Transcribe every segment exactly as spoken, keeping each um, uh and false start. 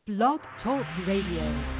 Blog Talk Radio.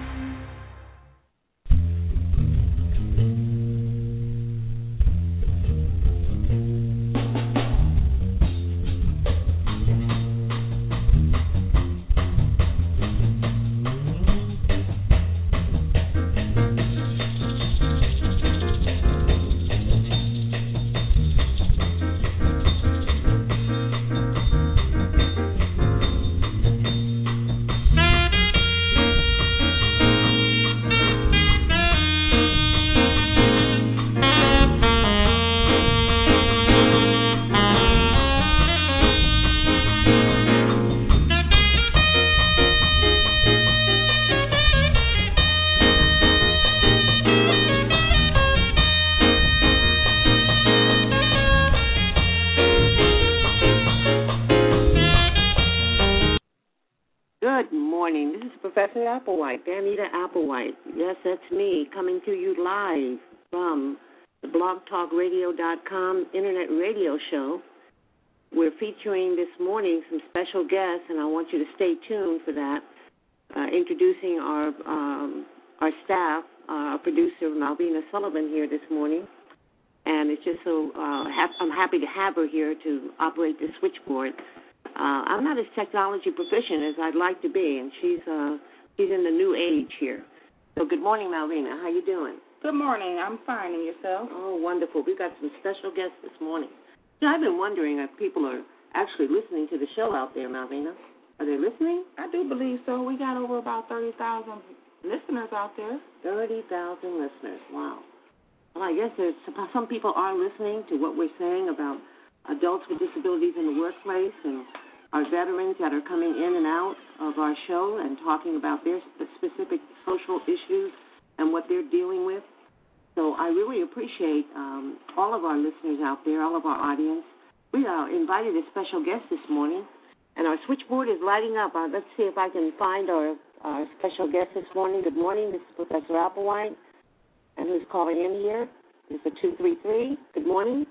Professor Applewhite, Danita Applewhite. Yes, that's me, coming to you live from the blog talk radio dot com internet radio show. We're featuring this morning some special guests, and I want you to stay tuned for that. Uh, introducing our um, our staff, uh, our producer, Malvina Sullivan, here this morning. And it's just so, uh, ha- I'm happy to have her here to operate the switchboard. Uh, I'm not as technology proficient as I'd like to be, and she's uh, she's in the new age here. So good morning, Malvina. How you doing? Good morning. I'm fine. And yourself? Oh, wonderful. We've got some special guests this morning. You know, I've been wondering if people are actually listening to the show out there, Malvina. Are they listening? I do believe so. We got over about thirty thousand listeners out there. thirty thousand listeners. Wow. Well, I guess there's some people are listening to what we're saying about adults with disabilities in the workplace and our veterans that are coming in and out of our show and talking about their specific social issues and what they're dealing with. So I really appreciate um, all of our listeners out there, all of our audience. We uh, invited a special guest this morning, and our switchboard is lighting up. Uh, let's see if I can find our, our special guest this morning. Good morning. This is Professor Applewhite, and who's calling in here is the two three three. Good morning.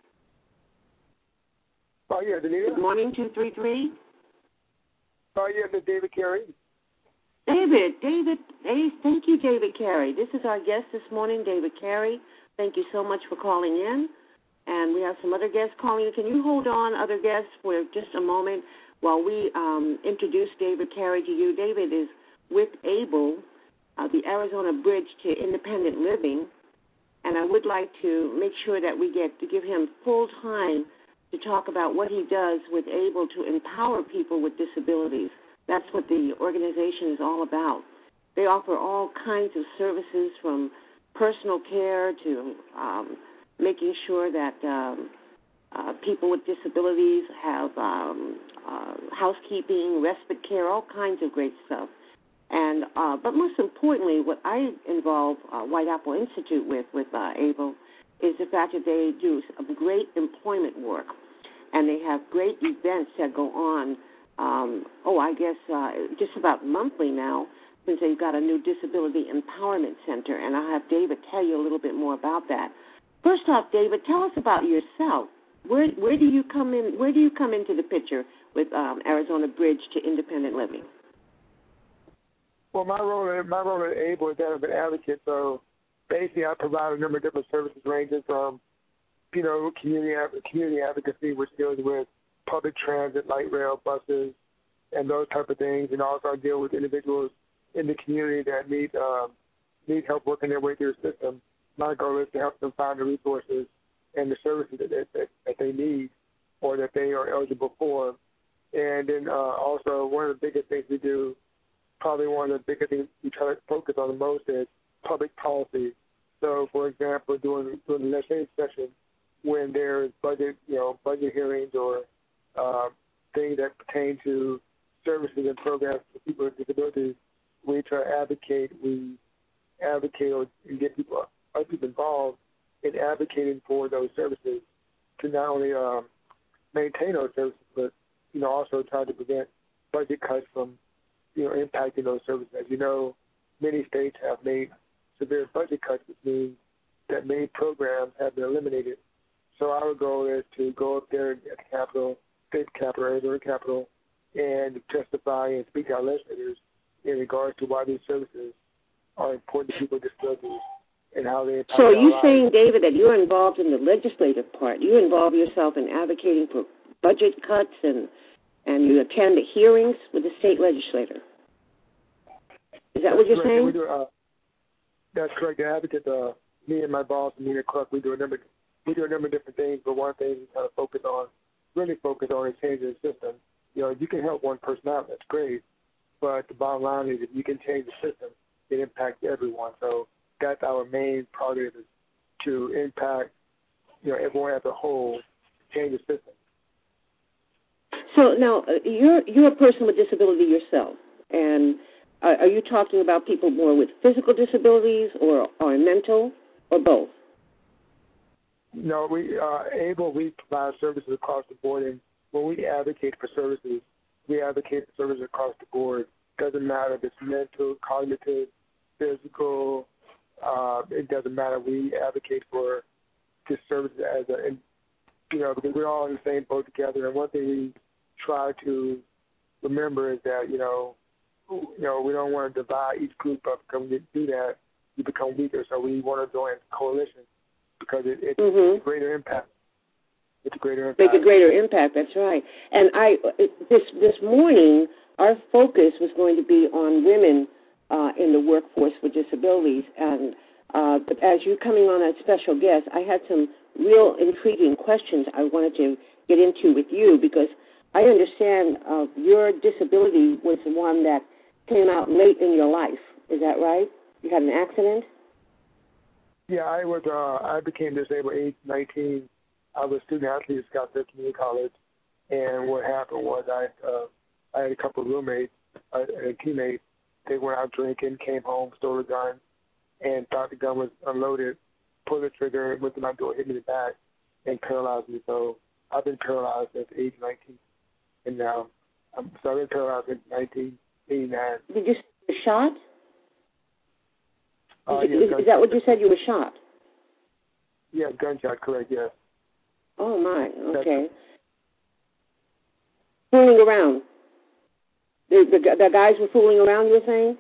Oh, yeah, Danita. Good morning, two three three. Oh, yeah, Miss David Carey. David, David, hey, thank you, David Carey. This is our guest this morning, David Carey. Thank you so much for calling in. And we have some other guests calling in. Can you hold on, other guests, for just a moment while we um, introduce David Carey to you? David is with ABLE, uh, the Arizona Bridge to Independent Living, and I would like to make sure that we get to give him full time to talk about what he does with ABLE to empower people with disabilities. That's what the organization is all about. They offer all kinds of services, from personal care to um, making sure that um, uh, people with disabilities have um, uh, housekeeping, respite care, all kinds of great stuff. And uh, but most importantly, what I involve uh, White Apple Institute with, with uh, ABLE, is the fact that they do some great employment work, and they have great events that go on, um, oh, I guess uh, just about monthly now, since they've got a new Disability Empowerment Center, and I'll have David tell you a little bit more about that. First off, David, tell us about yourself. Where where do you come in? Where do you come into the picture with um, Arizona Bridge to Independent Living? Well, my role my role at ABLE is that of an advocate, so basically, I provide a number of different services ranging from, you know, community community advocacy, which deals with public transit, light rail, buses, and those type of things, and also I deal with individuals in the community that need um, need help working their way through the system. My goal is to help them find the resources and the services that, that, that they need or that they are eligible for. And then uh, also one of the biggest things we do, probably one of the biggest things we try to focus on the most, is public policy. So, for example, during, during the legislative session, when there's budget, you know, budget hearings or uh, things that pertain to services and programs for people with disabilities, we try to advocate. We advocate or get people, other people involved in advocating for those services to not only um, maintain those services, but you know, also try to prevent budget cuts from, you know, impacting those services. As you know, many states have made severe budget cuts, which means that many programs have been eliminated. So our goal is to go up there at the Capitol, state Capitol, Arizona Capitol, and testify and speak to our legislators in regards to why these services are important to people with disabilities and how they impact So are you our saying, lives. David, that you're involved in the legislative part? You involve yourself in advocating for budget cuts and, and you attend the hearings with the state legislator? Is that That's what you're correct. saying? We do, uh, that's correct. The advocate, uh, me and my boss, Nina Clark, we do a number we do a number of different things, but one thing we kind of focus on, really focus on is changing the system. You know, you can help one person out, that's great, but the bottom line is if you can change the system, it impacts everyone. So that's our main prerogative, is to impact, you know, everyone as a whole, change the system. So now, uh, you're, you're a person with disability yourself, and are, are you talking about people more with physical disabilities or, or mental, or both? No, we uh, able we provide services across the board, and when we advocate for services, we advocate for services across the board. Doesn't matter if it's mental, cognitive, physical. Uh, it doesn't matter. We advocate for this service as a, and, you know, because we're all in the same boat together. And one thing we try to remember is that you know, you know, we don't want to divide each group up, because when you do that, you become weaker. So we want to join coalitions, because it, it's Mm-hmm. a greater impact. It's a greater impact. Make a greater impact, that's right. And I, this this morning, our focus was going to be on women uh, in the workforce with disabilities. And uh, but as you're coming on as special guest, I had some real intriguing questions I wanted to get into with you, because I understand uh, your disability was the one that came out late in your life. Is that right? You had an accident? Yeah, I was. Uh, I became disabled at age nineteen. I was a student athlete at Scottsdale Community College, and what happened was I uh, I had a couple of roommates uh, and teammates. They went out drinking, came home, stole a gun, and thought the gun was unloaded. Pulled the trigger, went to my door, hit me in the back, and paralyzed me. So I've been paralyzed since age nineteen, and now I'm so I've been paralyzed since nineteen eighty-nine. Did you get shot? Uh, is, yeah, is, is that what you said? You were shot? Yeah, gunshot, correct, yes. Oh, my, okay. That's, fooling around. The, the, the guys were fooling around, you were saying?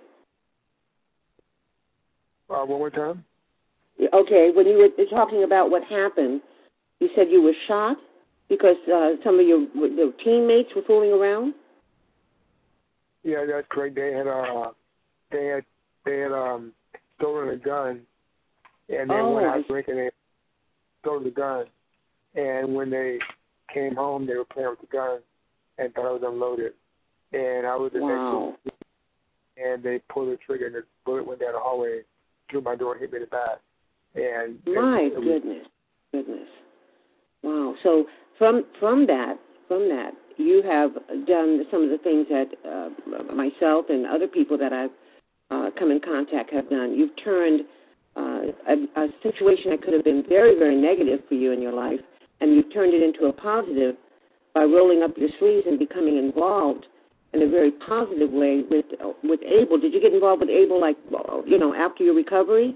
uh, one more time? Okay, when you were talking about what happened, you said you were shot because uh, some of your, your teammates were fooling around? Yeah, that's correct. They had, uh, they had, they had, um, stolen a gun, and they oh, went out drinking and stole the gun. And when they came home, they were playing with the gun and thought it was unloaded. And I was in wow. next to and they pulled the trigger, and the bullet went down the hallway, through my door, and hit me in the back. And my it, it goodness, was, goodness, wow. So from from that, from that, you have done some of the things that uh, myself and other people that I've uh, come in contact have done. You've turned uh, a, a situation that could have been very, very negative for you in your life, and you've turned it into a positive by rolling up your sleeves and becoming involved in a very positive way with with ABLE. Did you get involved with ABLE, like, you know, after your recovery?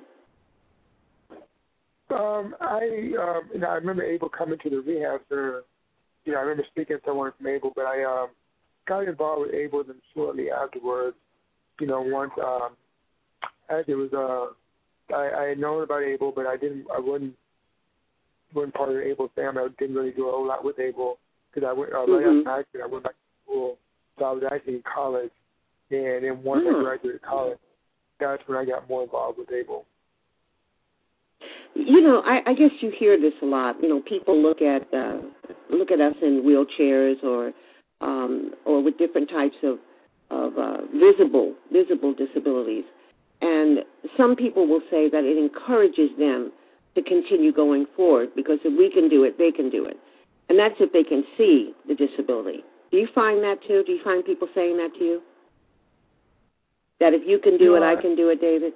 Um, I um, you know, I remember ABLE coming to the rehab center. You know, I remember speaking to someone from ABLE, but I um, got involved with ABLE, and shortly afterwards, you know, once um, as it was, uh, I, I had known about ABLE, but I didn't, I wasn't, wasn't part of the ABLE family. I didn't really do a whole lot with ABLE because I went uh, right mm-hmm. after accident, I went back to school, so I was actually in college, and then once mm. I graduated college, that's when I got more involved with ABLE. You know, I, I guess you hear this a lot. You know, people look at uh, look at us in wheelchairs or um, or with different types of of uh, visible visible disabilities, and some people will say that it encourages them to continue going forward because if we can do it, they can do it, and that's if they can see the disability. Do you find that too? Do you find people saying that to you? That if you can do No, it, I I can do it, David?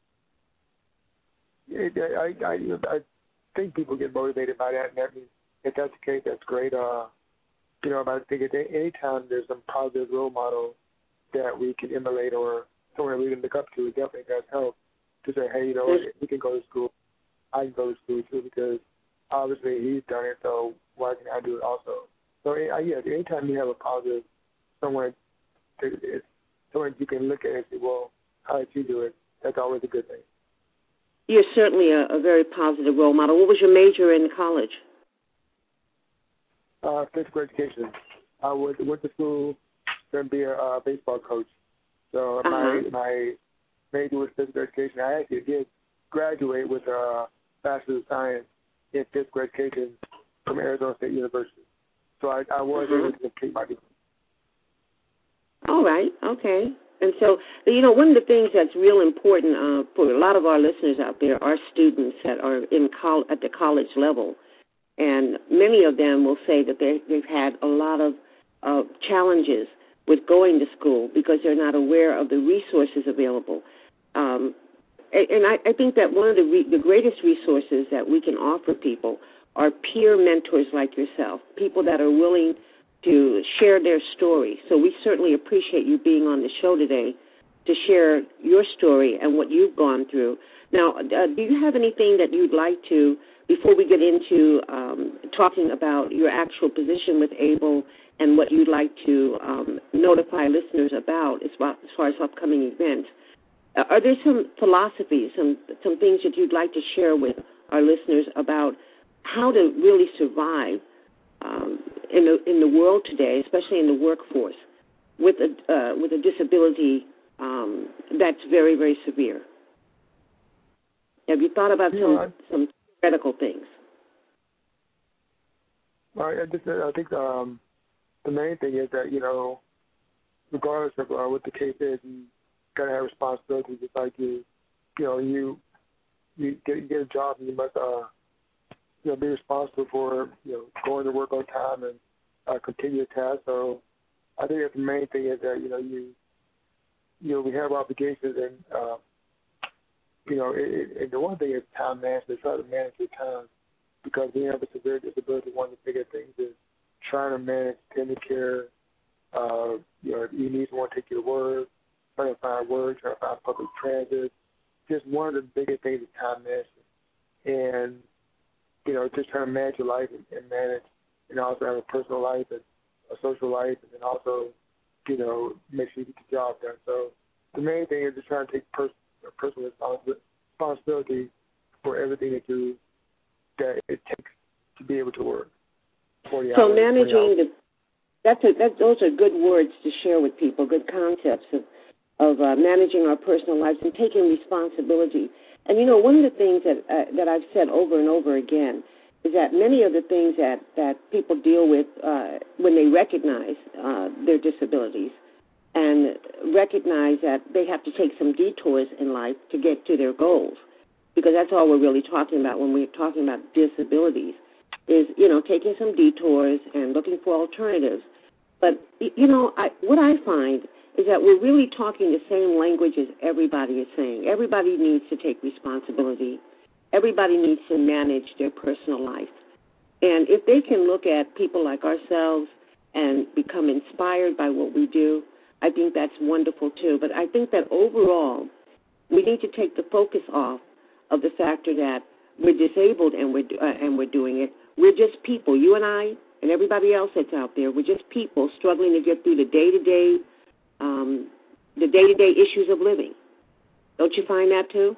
I, I, I think people get motivated by that, and that means if that's the case, that's great. Uh, you know, but I think at any time there's some positive role model that we can emulate or someone we can look up to, it definitely does help to say, hey, you know, we can go to school. I can go to school too because obviously he's done it, so why can't I do it also? So, yeah, anytime you have a positive someone, it's someone you can look at and say, well, how did you do it? That's always a good thing. You're certainly a, a very positive role model. What was your major in college? Uh, physical education. I went, went to school to be a uh, baseball coach. So uh-huh. my my major was physical education. I actually did graduate with a Bachelor of Science in physical education from Arizona State University. So I, I was uh-huh. able to complete my degree. All right, okay. And so, you know, one of the things that's real important uh, for a lot of our listeners out there are students that are in col- at the college level. And many of them will say that they, they've had a lot of uh, challenges with going to school because they're not aware of the resources available. Um, and I, I think that one of the, re- the greatest resources that we can offer people are peer mentors like yourself, people that are willing to share their story. So we certainly appreciate you being on the show today to share your story and what you've gone through. Now, uh, do you have anything that you'd like to, before we get into um, talking about your actual position with ABLE and what you'd like to um, notify listeners about as far, as far as upcoming events, uh, are there some philosophies, some, some things that you'd like to share with our listeners about how to really survive um, in the in the world today, especially in the workforce, with a uh, with a disability um, that's very, very severe? Have you thought about you some know, I, some theoretical things? I, just, I think um, the main thing is that, you know, regardless of uh, what the case is, you got to have responsibilities. It's like you, you know, you you get, you get a job and you must, uh, you know, be responsible for, you know, going to work on time and uh, continue your task. So I think that the main thing is that, you know, you, you know, we have obligations and, uh, you know, it, it, and the one thing is time management. Try to manage your time, because when you have a severe disability, one of the bigger things is trying to manage, tending care. Uh, you know, you need someone to take your word, trying to find work, trying to find public transit. Just one of the bigger things is time management, and you know, just trying to manage your life and, and manage, and also have a personal life and a social life, and then also, you know, make sure you get the job done. So the main thing is just trying to take personal. personal responsibility for everything that you that it takes to be able to work. forty So hours, managing the that's a, that those are good words to share with people, good concepts of of uh, managing our personal lives and taking responsibility. And you know, one of the things that uh, that I've said over and over again is that many of the things that that people deal with uh, when they recognize uh, their disabilities and recognize that they have to take some detours in life to get to their goals, because that's all we're really talking about when we're talking about disabilities, is, you know, taking some detours and looking for alternatives. But, you know, I, what I find is that we're really talking the same language as everybody is saying. Everybody needs to take responsibility. Everybody needs to manage their personal life. And if they can look at people like ourselves and become inspired by what we do, I think that's wonderful, too. But I think that overall, we need to take the focus off of the factor that we're disabled and we're, uh, and we're doing it. We're just people, you and I and everybody else that's out there. We're just people struggling to get through the day-to-day, um, the day-to-day issues of living. Don't you find that, too?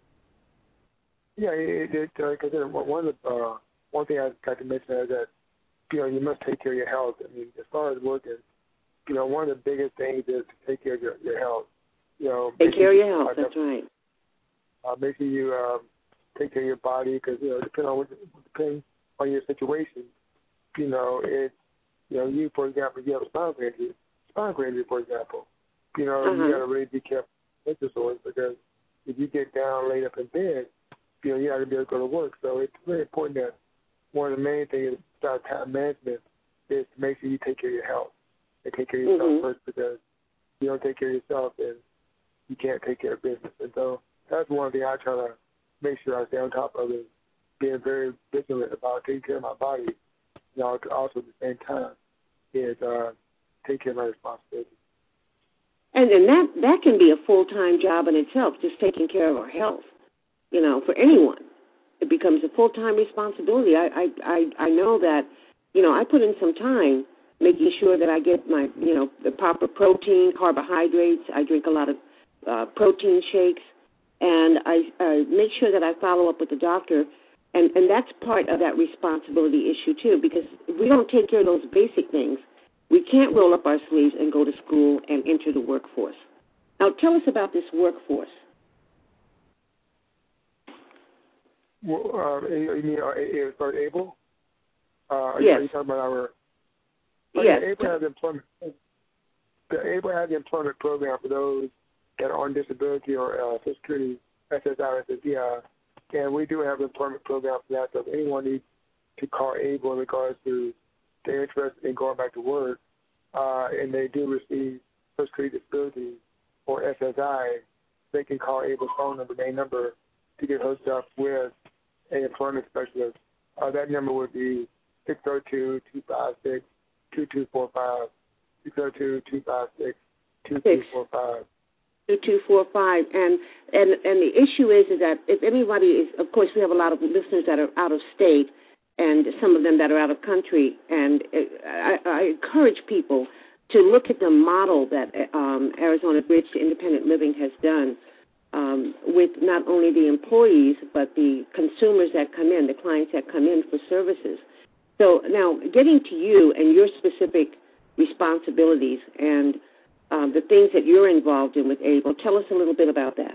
Yeah, it, it, uh, cause one, of the, uh, one thing I'd like to mention is that, you know, you must take care of your health. I mean, as far as working, you know, one of the biggest things is to take care of your, your health. You know, take care of your health, that's right. Uh, make sure you um, take care of your body, because, you know, depending on what, depending on your situation, you know, it's, you know, you, for example, you have a spinal injury, spinal injury, for example, you know, uh-huh. you got to really be careful with exercise, because if you get down, laid up in bed, you know, you're not going to be able to go to work. So it's very important that one of the main things about time management is to make sure you take care of your health and take care of yourself mm-hmm. first, because if you don't take care of yourself, then you can't take care of business. And so that's one thing I try to make sure I stay on top of, is being very vigilant about taking care of my body. You know, also at the same time is uh, take care of my responsibilities. And and that, that can be a full-time job in itself, just taking care of our health. You know, for anyone, it becomes a full-time responsibility. I, I, I, I know that, you know, I put in some time making sure that I get my, you know, the proper protein, carbohydrates. I drink a lot of uh, protein shakes, and I uh, make sure that I follow up with the doctor. And, and that's part of that responsibility issue, too, because if we don't take care of those basic things, we can't roll up our sleeves and go to school and enter the workforce. Now, tell us about this workforce. Well, uh, you mean uh, for ABLE? Uh, yes. Are you talking about our... Oh, yes. Yeah, ABLE has employment. The ABLE has the employment program for those that are on disability or uh, Social Security, S S I, S S D I. And we do have an employment program for that. So if anyone needs to call ABLE in regards to their interest in going back to work, uh, and they do receive Social Security disability or S S I, they can call ABLE's phone number, main number, to get hooked up with an employment specialist. Uh, that number would be six oh two, two five six, two two four five, six oh two, two five six, two two four five. two two four five. And, and, and the issue is, is that if anybody is, of course, we have a lot of listeners that are out of state and some of them that are out of country, and I, I encourage people to look at the model that um, Arizona Bridge to Independent Living has done um, with not only the employees but the consumers that come in, the clients that come in for services. So now getting to you and your specific responsibilities and um, the things that you're involved in with ABLE, tell us a little bit about that.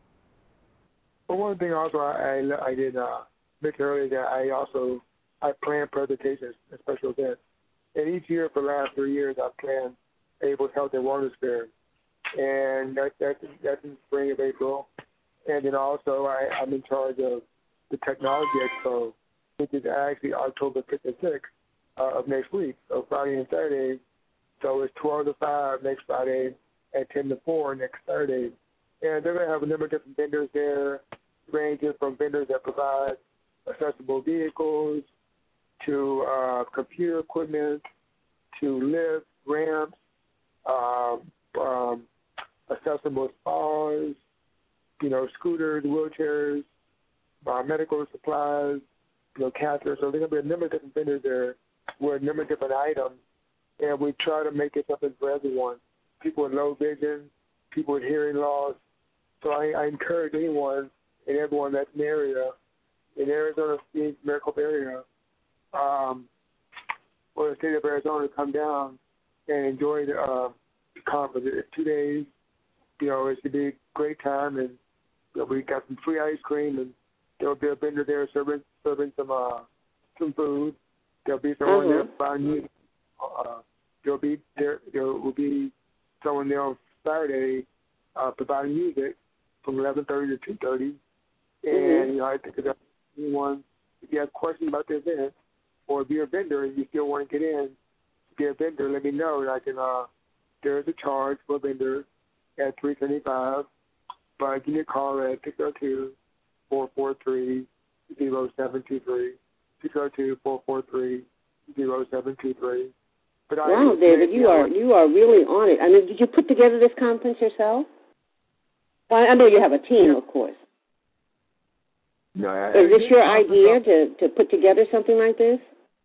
Well, one thing also I, I, I did uh, mention earlier that I also I plan presentations and special events. And each year for the last three years, I've planned ABLE's Health and Wellness Fair. And that, that's, that's in the spring of April. And then also I, I'm in charge of the Technology Expo, which is actually October fifth and sixth uh, of next week, so Friday and Saturday. So it's twelve to five next Friday and ten to four next Saturday. And they're going to have a number of different vendors there, ranging from vendors that provide accessible vehicles to uh, computer equipment, to lifts, ramps, um, um, accessible spas, you know, scooters, wheelchairs, uh, medical supplies, you know, catheters. So there's going to be a number of different vendors there with a number of different items, and we try to make it something for everyone, people with low vision, people with hearing loss. So I, I encourage anyone and everyone that's in the area, in Arizona, Phoenix, Maricopa area, um, or the state of Arizona, to come down and enjoy the uh, conference. It's two days. You know, it should be a great time, and you know, we got some free ice cream, and there'll be a vendor there serving serving some uh, some food. There'll be someone mm-hmm. there buying music. Uh, there'll be there there will be someone there on Saturday uh, providing music from eleven thirty to two thirty. And mm-hmm. you know, I think that anyone, if you have questions about the event, or if you're a vendor and you still want to get in, be a vendor, let me know, and I can. Uh, there is a charge for a vendor at three seventy five. But give me a call at six oh two, four four three, zero seven two three. six oh two, four four three, zero seven two three. But wow, I, David, you are you are really on it. I mean, did you put together this conference yourself? Well, I know you have a team, yeah. of course. No, I, Is this I, your I, idea to, to put together something like this?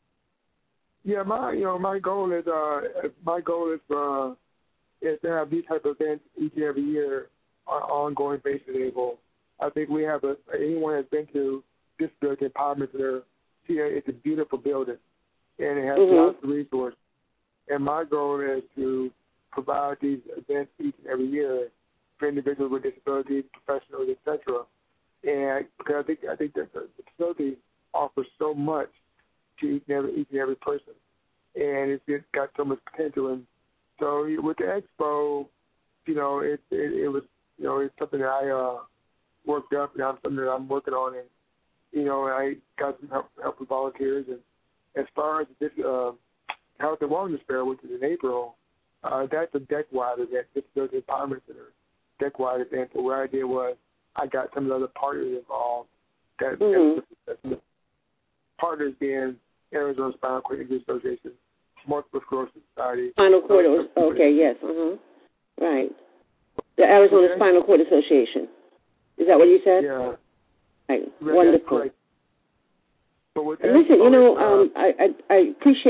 Yeah, my you know my goal is uh my goal is uh is to have these type of events each and every year on an ongoing basis. Able, I think we have a anyone has been to Disability Empowerment Center. See, it's a beautiful building, and it has mm-hmm. lots of resources. And my goal is to provide these events each and every year for individuals with disabilities, professionals, et cetera. And because I think I think that the facility offers so much to each and every each and every person, and it's, it's got so much potential. And so with the expo, you know, it it, it was you know it's something that I uh, worked up, and I'm something that I'm working on, and you know I got some help, help with volunteers. And as far as this uh, Health and Wellness Fair, which is in April, uh, that's a deck-wide event. Disability Empowerment Center deck-wide event. So what I did was I got some of the other partners involved. That, mm-hmm. that's, that's partners being Arizona Spinal Cord Injury Association, Multiple Sclerosis Society. Spinal Cord, okay, yes, uh-huh. Right. The Arizona okay. Spinal Cord Association. Is that what you said? Yeah. Right. Right. Wonderful. Right. But with Listen, you know, um, I, I I appreciate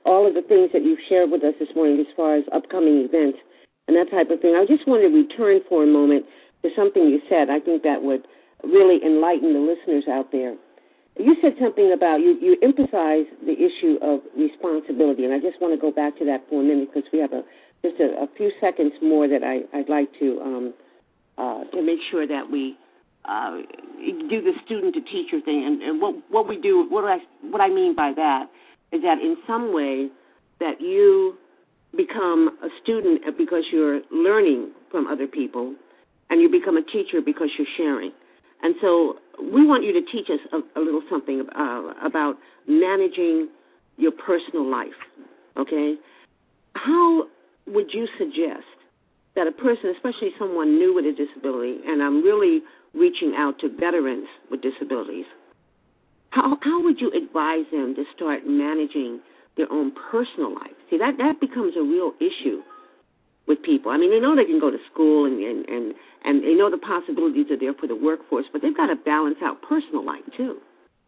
all of the things that you've shared with us this morning as far as upcoming events and that type of thing. I just want to return for a moment to something you said. I think that would really enlighten the listeners out there. You said something about, you, you emphasized the issue of responsibility, and I just want to go back to that for a minute because we have a, just a, a few seconds more that I, I'd like to um, uh, to make sure that we uh, do the student to teacher thing. And, and what, what we do, what I, what I mean by that is that in some way that you become a student because you're learning from other people, and you become a teacher because you're sharing. And so we want you to teach us a, a little something uh, about managing your personal life, okay? How would you suggest that a person, especially someone new with a disability, and I'm really reaching out to veterans with disabilities, how, how would you advise them to start managing their own personal life? See, that, that becomes a real issue with people. I mean, they know they can go to school and, and, and, and they know the possibilities are there for the workforce, but they've got to balance out personal life, too.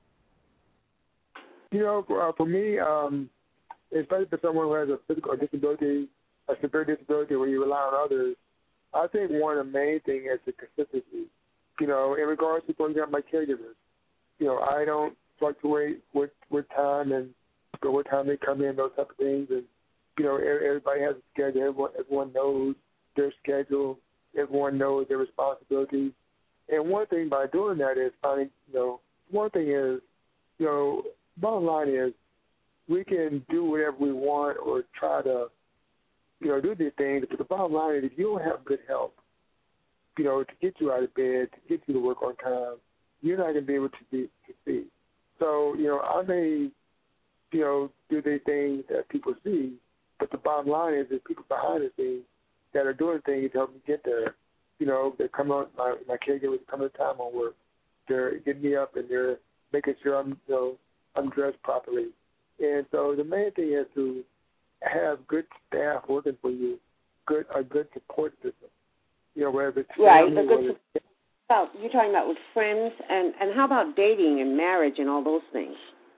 You know, uh, for me, um, especially for someone who has a physical disability, a severe disability where you rely on others, I think one of the main things is the consistency. You know, in regards to, for example, my caregivers, you know, I don't fluctuate with, with time and what time they come in, those type of things, and you know, everybody has a schedule. Everyone, everyone knows their schedule. Everyone knows their responsibilities. And one thing by doing that is finding, you know, one thing is, you know, bottom line is we can do whatever we want or try to, you know, do these things. But the bottom line is if you don't have good health, you know, to get you out of bed, to get you to work on time, you're not going to be able to be, succeed. So, you know, I may, you know, do the things that people see, but the bottom line is there's people behind the scenes that are doing things to help me get there. You know, they come on, my, my caregivers come on time on work. They're getting me up and they're making sure I'm, you know, I'm dressed properly. And so the main thing is to have good staff working for you, good a good support system. You know, whether it's right, family, a good support. About, you're talking about with friends, and, and how about dating and marriage and all those things?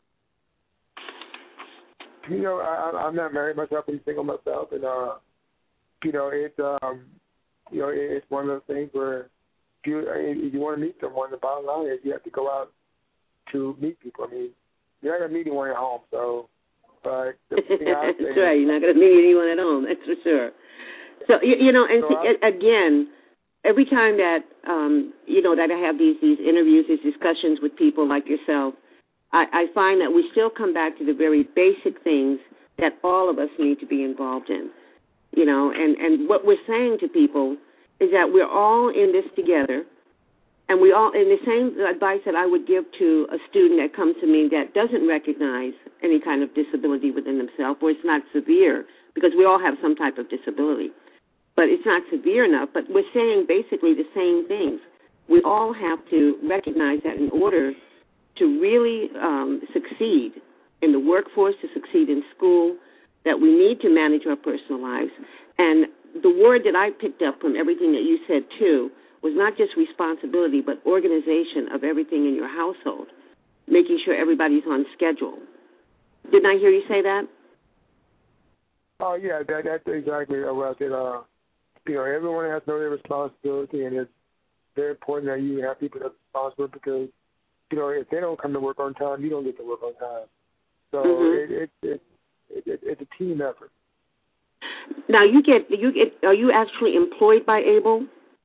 You know, I, I'm not married myself. I'm single myself, and uh, you know, it's um, you know, it's one of those things where if you if you want to meet someone, the bottom line is you have to go out to meet people. I mean, you're not gonna meet anyone at home, so. But the thing I that's right. You're not gonna meet anyone at home. That's for sure. So you, you know, and so see, I, again, every time that um, you know that I have these these interviews, these discussions with people like yourself, I, I find that we still come back to the very basic things that all of us need to be involved in. You know, and, and what we're saying to people is that we're all in this together, and we all, and the same advice that I would give to a student that comes to me that doesn't recognize any kind of disability within themselves, or it's not severe, because we all have some type of disability, but it's not severe enough, but we're saying basically the same things. We all have to recognize that in order to really um, succeed in the workforce, to succeed in school, that we need to manage our personal lives. And the word that I picked up from everything that you said, too, was not just responsibility, but organization of everything in your household, making sure everybody's on schedule. Didn't I hear you say that? Oh, yeah, that, that's exactly what I said. Uh, you know, everyone has to know their responsibility, and it's very important that you have people that are responsible because, you know, if they don't come to work on time, you don't get to work on time. So mm-hmm. it, it, it, it, it, it's a team effort. Now, you get, you get, are you actually employed by ABLE?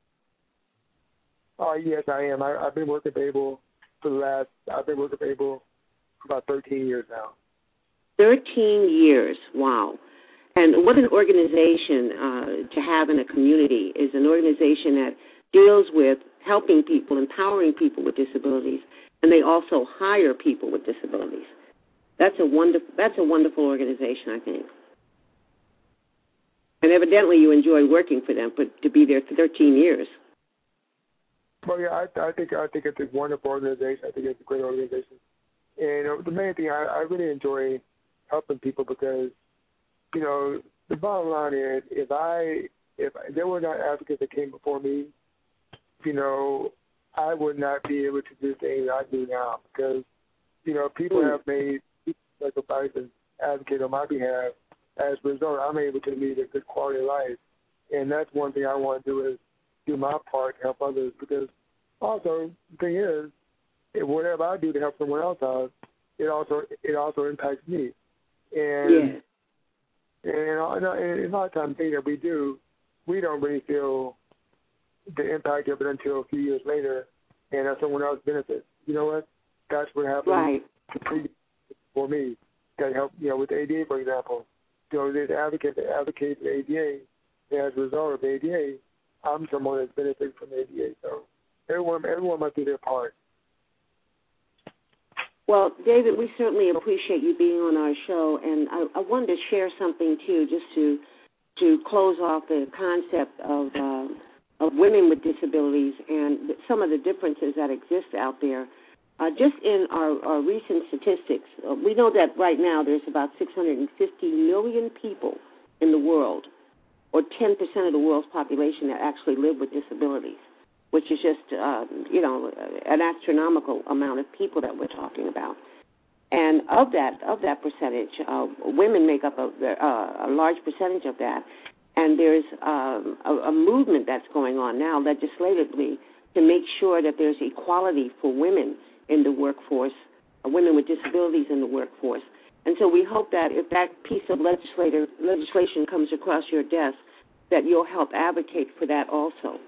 Oh, yes, I am. I, I've been working with ABLE for the last, I've been working with ABLE for about thirteen years now. thirteen years, wow. And what an organization uh, to have in a community is an organization that deals with helping people, empowering people with disabilities, and they also hire people with disabilities. That's a wonderful, that's a wonderful organization, I think. And evidently you enjoy working for them, but to be there for thirteen years. Well, yeah, I, I think I think it's a wonderful organization. I think it's a great organization. And uh, the main thing, I, I really enjoy helping people because, you know, the bottom line is if I if there were not advocates that came before me, you know, I would not be able to do things I do now because, you know, people have made sacrifices advocate on my behalf. As a result, I'm able to lead a good quality of life. And that's one thing I want to do is do my part to help others, because also the thing is, if whatever I do to help someone else out, it also it also impacts me. And yes. and, and a lot of times things that we do, we don't really feel the impact of it until a few years later, and that someone else benefits. You know what? That's what happened right. for me. That helped, you know, with A D A, for example. So there's advocates that advocate for A D A, and as a result of A D A, I'm someone that's benefiting from A D A. So everyone, everyone must do their part. Well, David, we certainly appreciate you being on our show, and I, I wanted to share something too, just to to close off the concept of uh, of women with disabilities and some of the differences that exist out there. Uh, just in our, our recent statistics, uh, we know that right now there's about six hundred fifty million people in the world, or ten percent of the world's population, that actually live with disabilities, which is just, uh, you know, an astronomical amount of people that we're talking about. And of that of that percentage, uh, women make up a, uh, a large percentage of that. And there's um, a, a movement that's going on now legislatively to make sure that there's equality for women in the workforce, uh, women with disabilities in the workforce. And so we hope that if that piece of legislative legislation comes across your desk, that you'll help advocate for that also.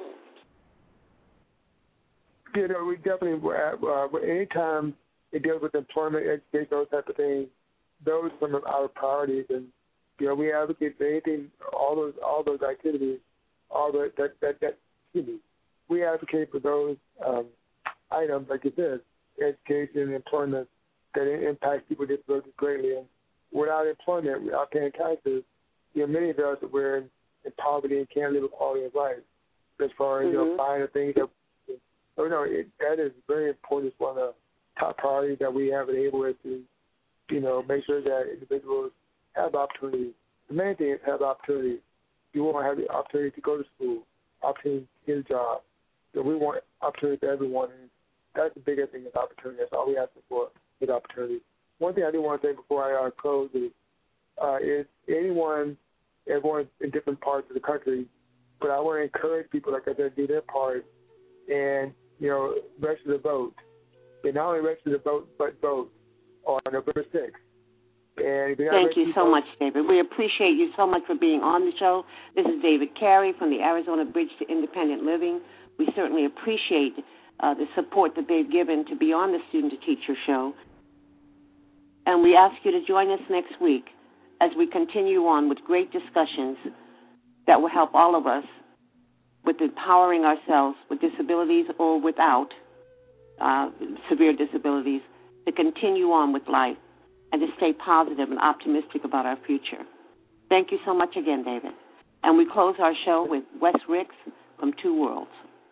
You know, we definitely, uh, anytime it deals with employment, education, those type of things, those are some of our priorities. And, you know, we advocate for anything, all those all those activities, all the, that, that, that, excuse me, we advocate for those um, items, like you said, education and employment, that impact people with disabilities greatly. And without employment, without paying taxes, you know, many of us are in, in poverty and can't live a quality of life as far as, mm-hmm. you know, buying the things that So, no, it, that is very important. It's one of the top priorities that we have been able to, you know, make sure that individuals have opportunities. The main thing is have opportunities. You want to have the opportunity to go to school, opportunity to get a job. So we want opportunity for everyone. And that's the biggest thing is opportunity. That's all we ask for is opportunity. One thing I do want to say before I uh, close is, uh, is anyone, everyone in different parts of the country, but I want to encourage people, like I said, do their part and, you know, register to vote. And not only register to vote, but vote on November sixth. And Thank you so vote, much, David. We appreciate you so much for being on the show. This is David Carey from the Arizona Bridge to Independent Living. We certainly appreciate uh, the support that they've given to be on the Student to Teacher show. And we ask you to join us next week as we continue on with great discussions that will help all of us with empowering ourselves with disabilities or without uh, severe disabilities to continue on with life and to stay positive and optimistic about our future. Thank you so much again, David. And we close our show with Wes Ricks from Two Worlds.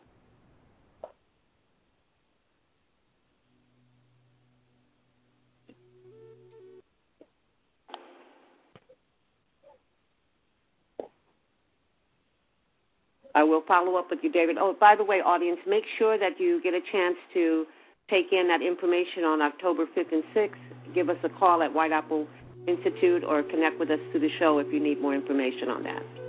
I will follow up with you, David. Oh, by the way, audience, make sure that you get a chance to take in that information on October fifth and sixth. Give us a call at White Apple Institute or connect with us through the show if you need more information on that.